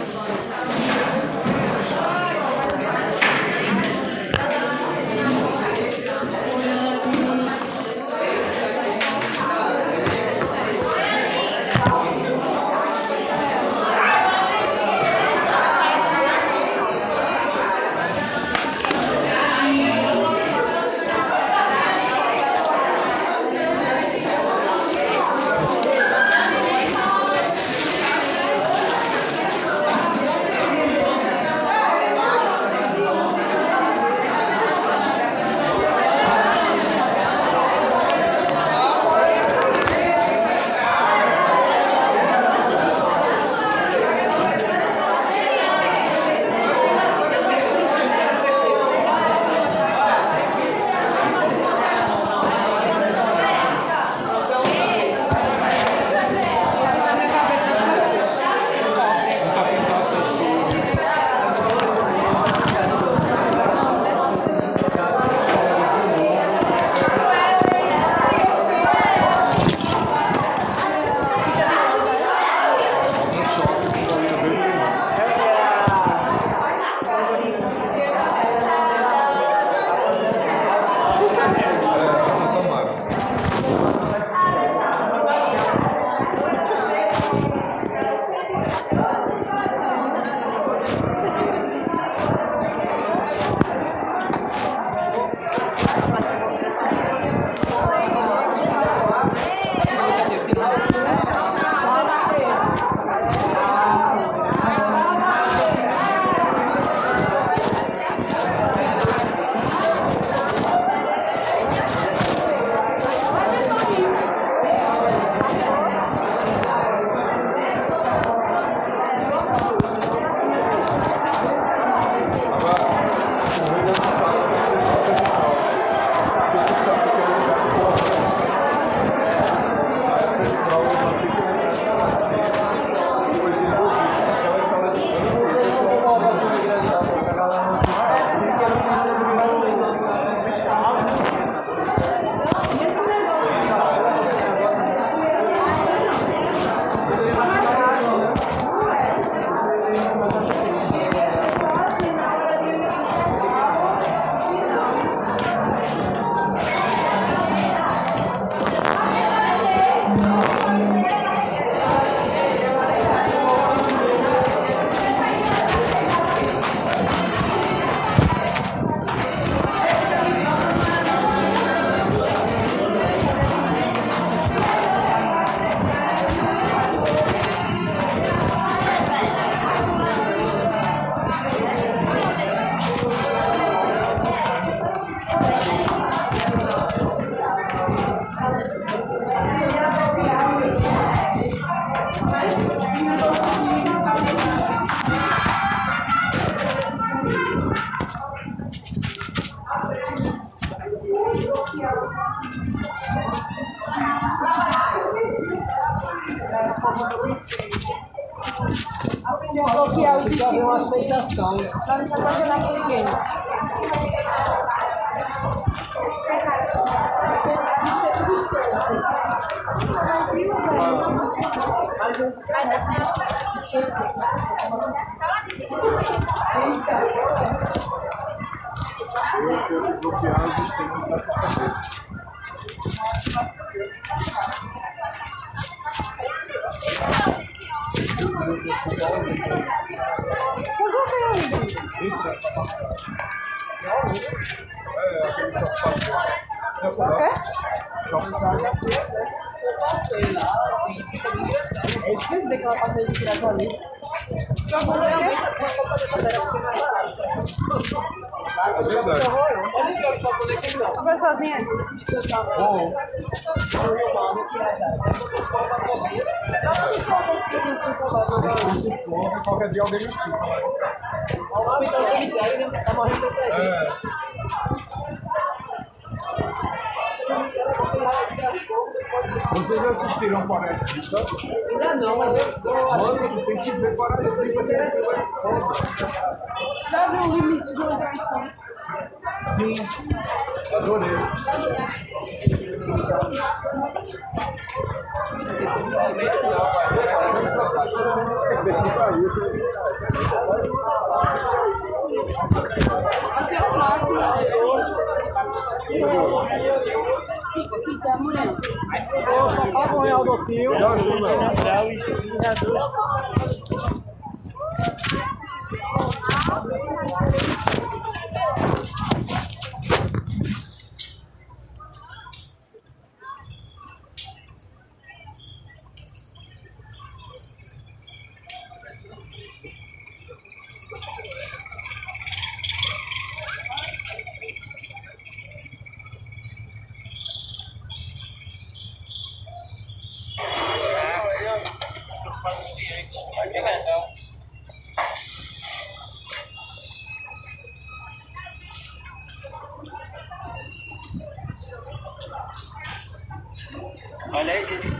Bloquear o Precisa haver uma aceitação. Não está congelando com ninguém. Eu quero bloquear o sistema para essa cabeça. É isso que ele que ela passei de tirar ali. É verdade. Vai sozinha? Bom, qualquer dia alguém me explica. O nome do cemitério, né? Tá morrendo até aí. É. Vocês assistiram Parasita? Ainda não, mas eu eu acho Mano, tu tem que ver Parasita. Já viu o limite do lugar? Sim, adorei. Até o máximo. Fica, fica, mulher. Só paga um real docinho. Olha aí, gente.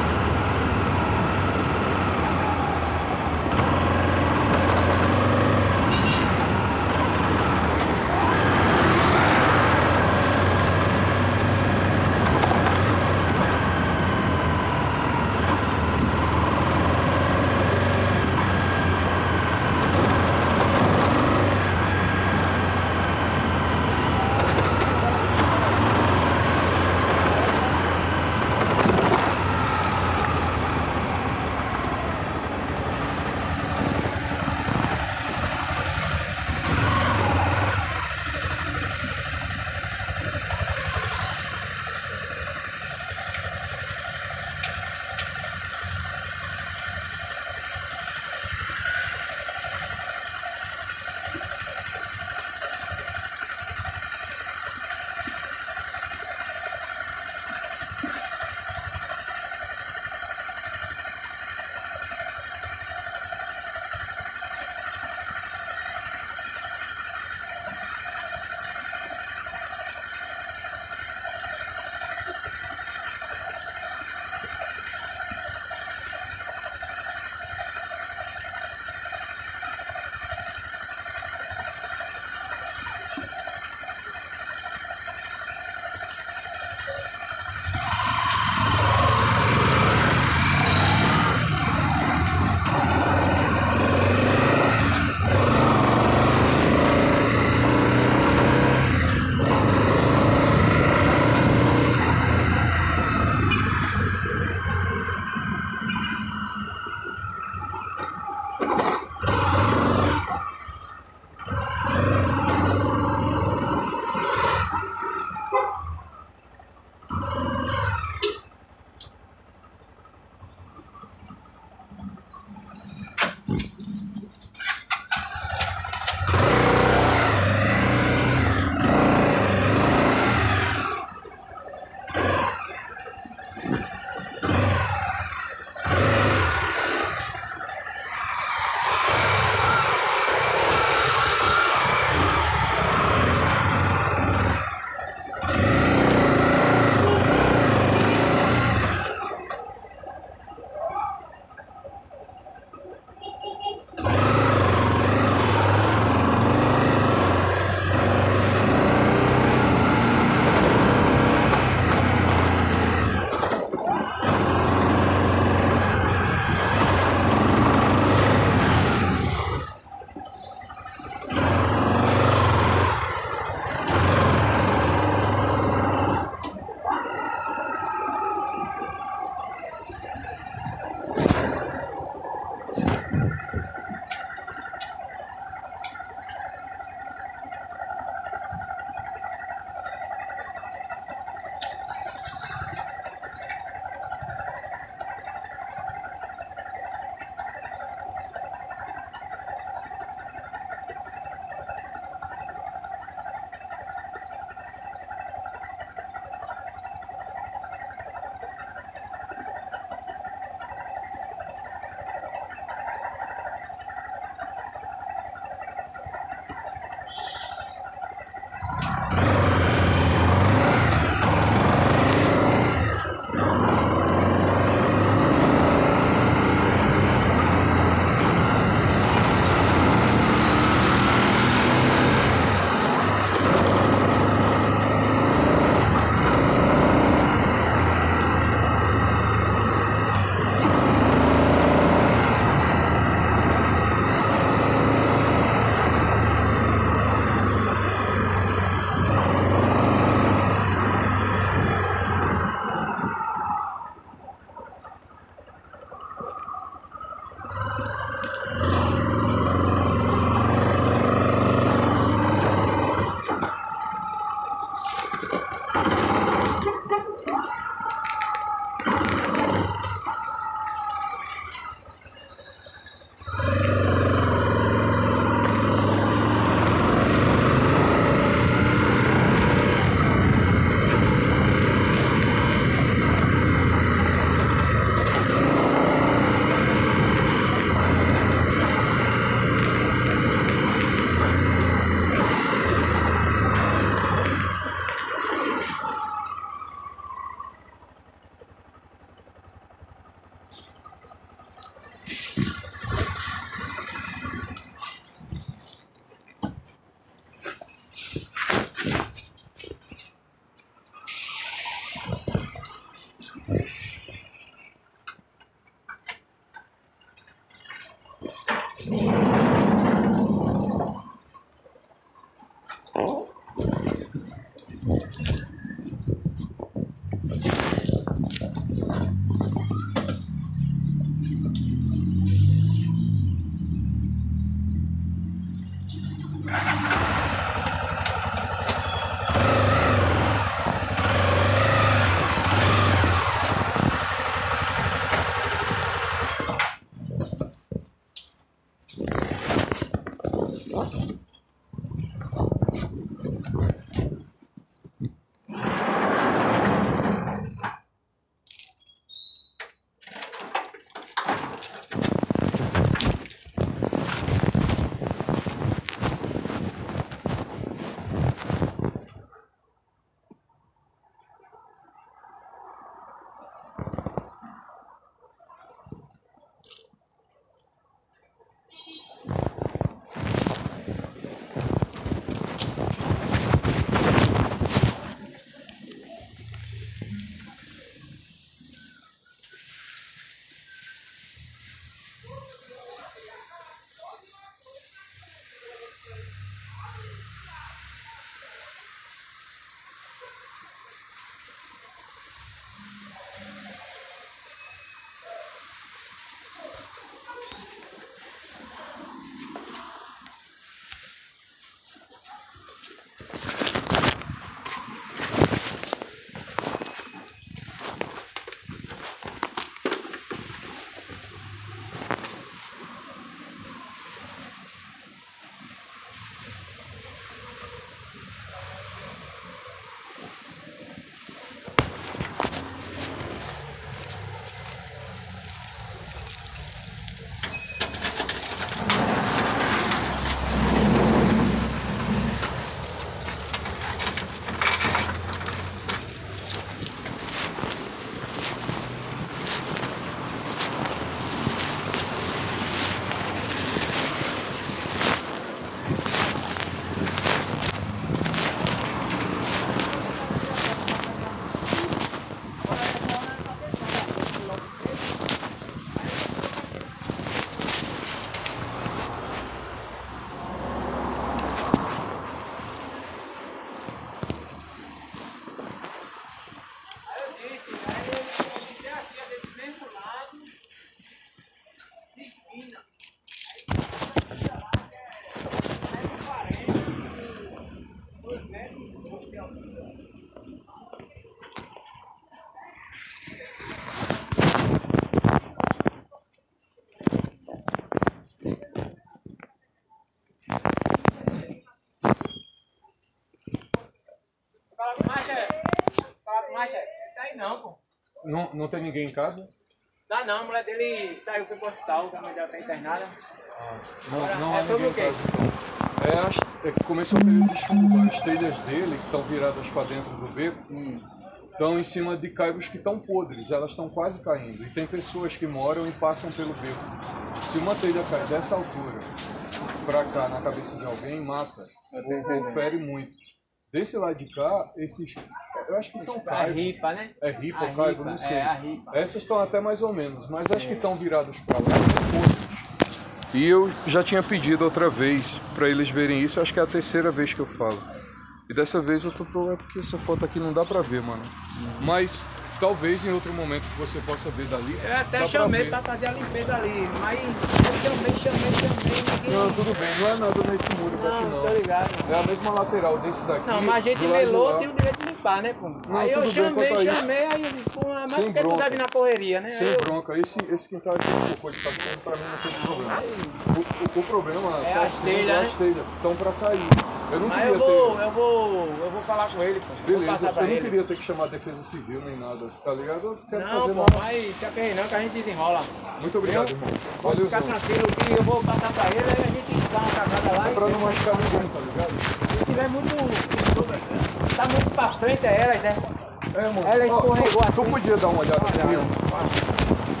Fala com o Macha. Fala com o Macha. Tá aí não, pô. Não, não tem ninguém em casa? Dá não, a mulher dele saiu, foi pro hospital, a mulher dela tá internada. Ah, não, Agora, não é há sobre ninguém o quê? em casa, então. É, as- é que começou o período de chuva, as telhas dele, que estão viradas para dentro do beco, estão em cima de caibros que estão podres, elas estão quase caindo. E tem pessoas que moram e passam pelo beco. Se uma telha cai dessa altura para cá na cabeça de alguém, mata ou, ou fere muito. Desse lado de cá, esses, eu acho que são É caibros. ripa, né? É ripa A ou caibo, ripa, não sei. é, a ripa. Essas estão até mais ou menos, mas as que estão viradas para lá são podres. E eu já tinha pedido outra vez para eles verem isso, acho que é a terceira vez que eu falo. E dessa vez eu tô pro... é porque essa foto aqui não dá pra ver, mano. Mas talvez em outro momento que você possa ver dali. Eu até dá chamei pra pra ver. fazer a limpeza ali, mas eu chamei, chamei, chamei, ninguém... Não, tudo bem, não é nada nesse muro daqui Não, não. tô ligado. É a mesma lateral desse daqui. Não, mas a gente do lado de melou, lá. tem o direito de limpar, né, pô? Não, Aí eu tudo bem chamei, quanto a isso. chamei, aí eu disse, pô, mas Sem por que tu bronca. deve ir na correria, né? Sem Aí eu- bronca, esse, esse quintal aqui que ficou de cachorro, pra mim não tem problema. O, o, o problema É tá as sendo telhas, as né? telhas, estão pra cair. Eu não Mas queria eu vou, ter. eu vou, eu vou falar com ele, pô. Vou Beleza, passar eu pra não ele. queria ter que chamar a defesa civil nem nada, tá ligado? Eu quero Não, fazer pô, nada. mas se aperreia não que a gente desenrola. Muito obrigado, Eu- irmão. Pode Valeu, ficar tranquilo que eu vou passar pra ele, aí a gente dá uma cagada lá É e... pra não machucar ninguém, tá ligado? Se tiver muito... Tá muito pra frente é elas, né? É, mano. Ela Ó, escorregou tu, tu assim. podia dar uma olhada aqui, ó.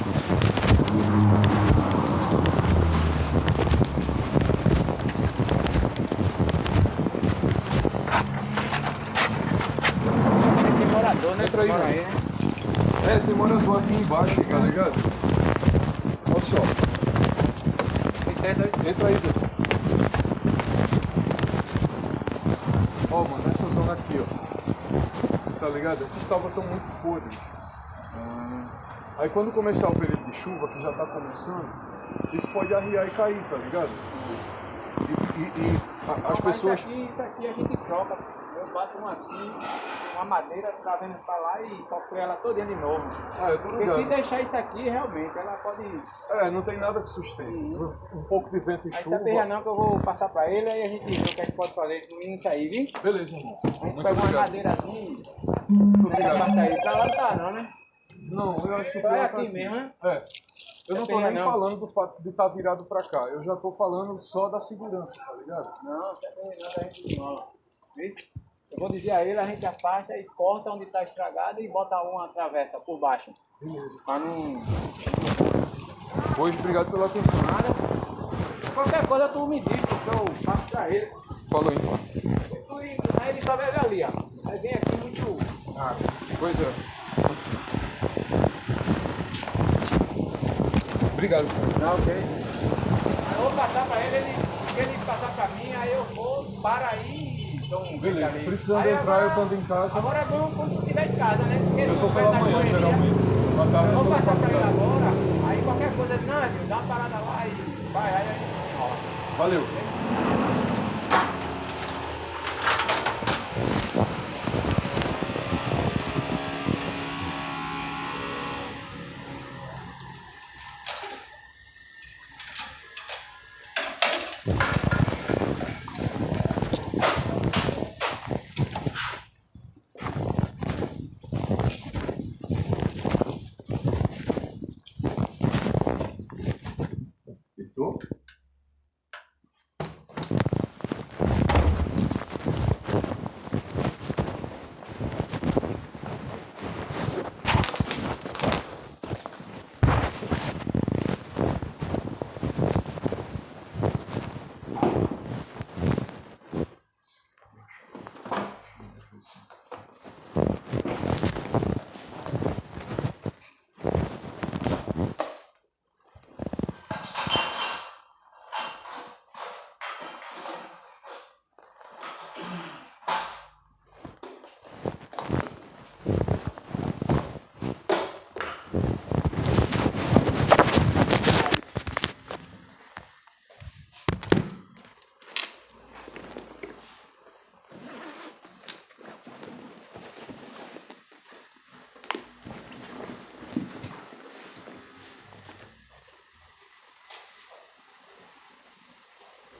Tem morador, né? Entra aí, Mora mano. aí, né? É, tem morador aqui embaixo, tá ligado? Olha só. Licença, isso. Entra aí, Pedro. Ó, mano, essa zona aqui, ó. Tá ligado? Essas tábuas estão muito podres. Aí quando começar o período de chuva, que já tá começando, isso pode arriar e cair, tá ligado? E, e- e a- as Mas pessoas. Isso aqui, isso aqui a gente troca. Eu bato uma aqui, uma madeira, trazendo pra lá e toco ela toda de novo. Ah, eu tô Porque se ligado. deixar isso aqui, realmente, ela pode... É, não tem nada que sustente. Um pouco de vento e Aí se chuva. aperreia não que eu vou passar pra ele, aí a gente vê o que a gente pode fazer com isso aí, viu? Beleza, irmão. A gente Muito pega uma obrigado. madeira assim, Muito pra obrigado. passar aí. Pra lá não tá não, né? Não, eu acho que o Só é pior tá aqui mesmo, né? É. Eu não tô Aperreia nem não. falando do fato de estar virado pra cá. Eu já tô falando só da segurança, tá ligado? Não, se aperreia não, a gente desenrola. Viu? Eu vou dizer a ele, a gente afasta e corta onde tá estragado e bota uma travessa por baixo. Beleza. Pra não... Hoje, obrigado pela atenção. Nada. Qualquer coisa tu me diz, porque eu faço pra ele. Falou, hein? Tu, aí ele só bebe ali, ó. Aí vem aqui muito... Ah, pois é. Obrigado, cara. Não, ok. Aí eu vou passar pra ele, ele, se ele passar pra mim, aí eu vou, para aí e dou um Beleza, ali. precisando Aí entrar, agora- eu quando em casa. Agora é bom quando tu estiver em casa, né? Porque Eu se tô tu vai pela estar manhã, correria, geralmente. Boa tarde, eu vou tô passar pra ele faculdade. agora, aí qualquer coisa, ele, não, Edil, dá uma parada lá e vai, aí a gente desenrola. Valeu. Heitor?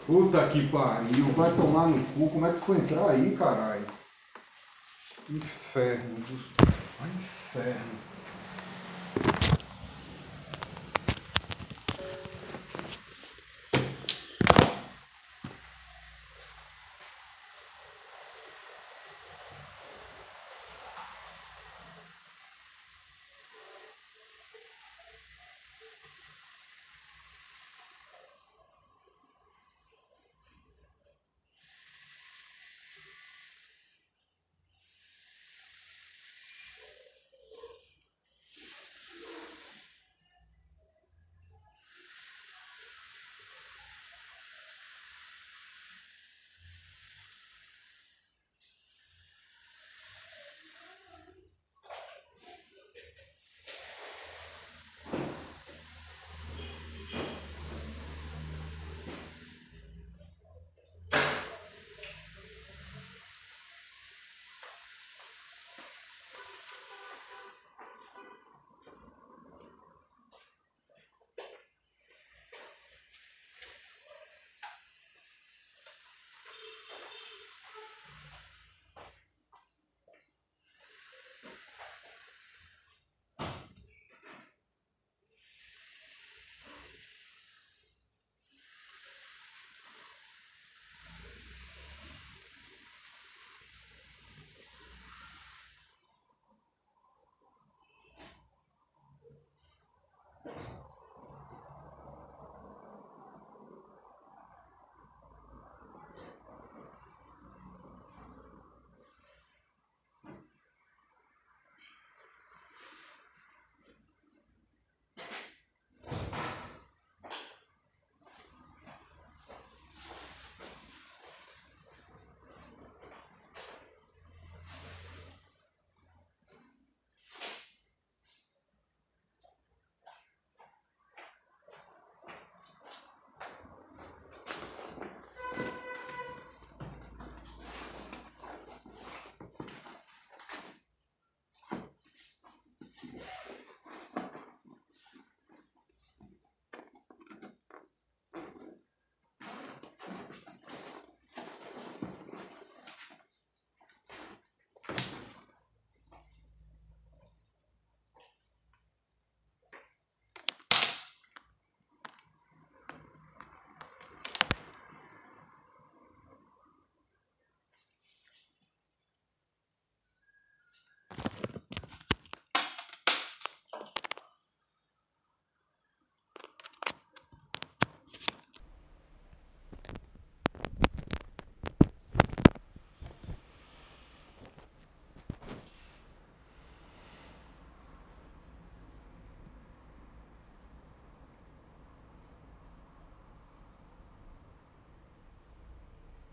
Puta que pariu, vai tomar no cu. Como é que tu foi entrar aí, caralho? Inferno. Ai, inferno.